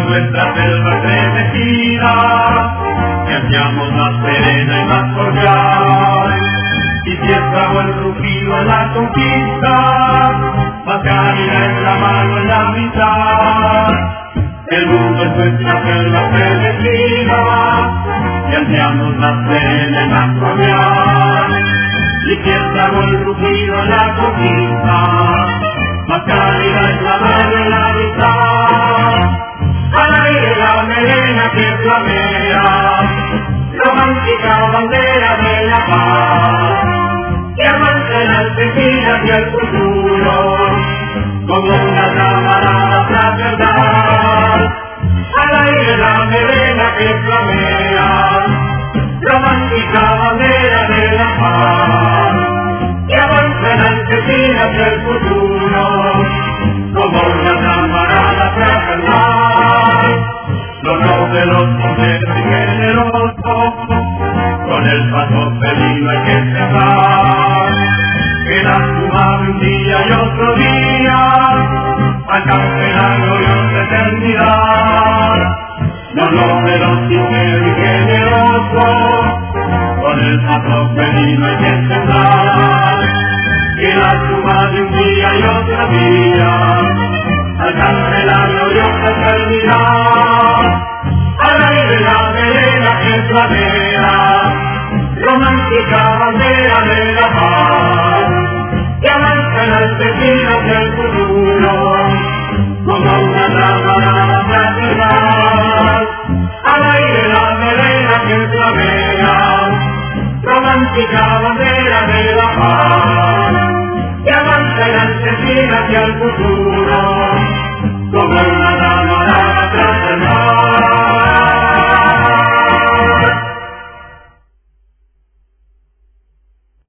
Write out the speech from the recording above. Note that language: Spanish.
nuestra selva estremecida, que hacíamos más serena y más cordial. Y si estragó el rugido en la conquista, más cálida es la mano en la mitad. El mundo es nuestra selva estremecida, que hacíamos más serena y más cordial. Y si estragó el rugido en la conquista, más cálida es la mano en la mitad. Al aire la melena que flamea, romántica bandera de la paz, que avanza en Argentina hacia el futuro, como una camarada fraternal. Al aire la melena que flamea, romántica bandera de la paz, que avanza en Argentina hacia el futuro, como una camarada fraternal. Los de los sinceros y generosos, con el paso feliz no hay que cerrar, que la suma de un día y otro día alcance la gloriosa eternidad. Los de los sinceros y generosos, con el paso feliz no hay que cerrar, que la suma de un día y otro día alcance la gloriosa eternidad. Al aire la melena que flamea, romántica bandera de la paz, que avanza en Argentina hacia el futuro, como una camarada fraternal. Al aire la melena que flamea, romántica bandera de la paz, que avanza en Argentina hacia el futuro,